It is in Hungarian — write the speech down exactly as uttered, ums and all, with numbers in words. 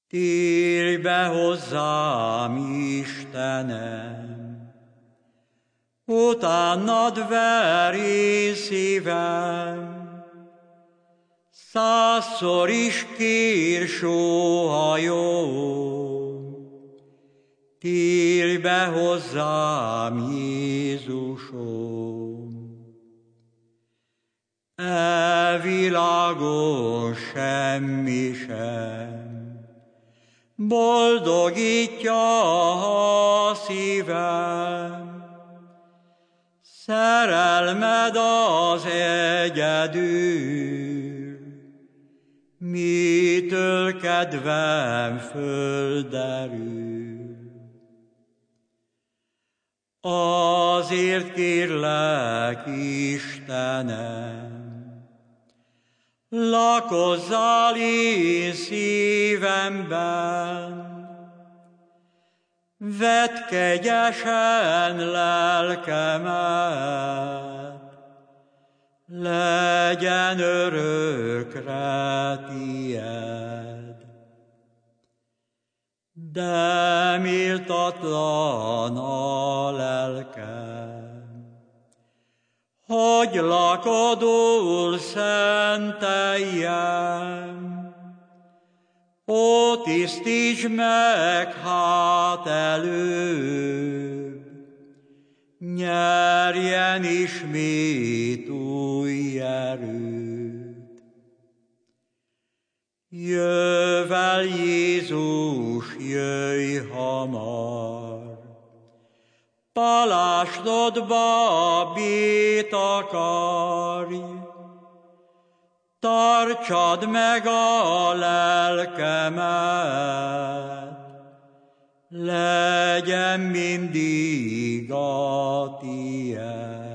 Térj be hozzám, Istenem, utánad veri szívem, százszor is kér sóhajom. Térj be hozzám, Jézusom. E világon semmi sem boldogítja a szívem, szerelmed az egyedül, mitől kedvem földerül. Azért kérlek, Istenem, lakozzál én szívemben, vedd kegyesen lelkemet, legyen örökre tied. De méltatlan a lelkem, hogy lakodul szenteljem. Ó, tisztíts meg hát előbb, nyerjen ismét új erőt. Jövel, Jézus, jöjj hamar, palástodba bét akarj, tartsad meg a lelkemet, legyen mindig a tied.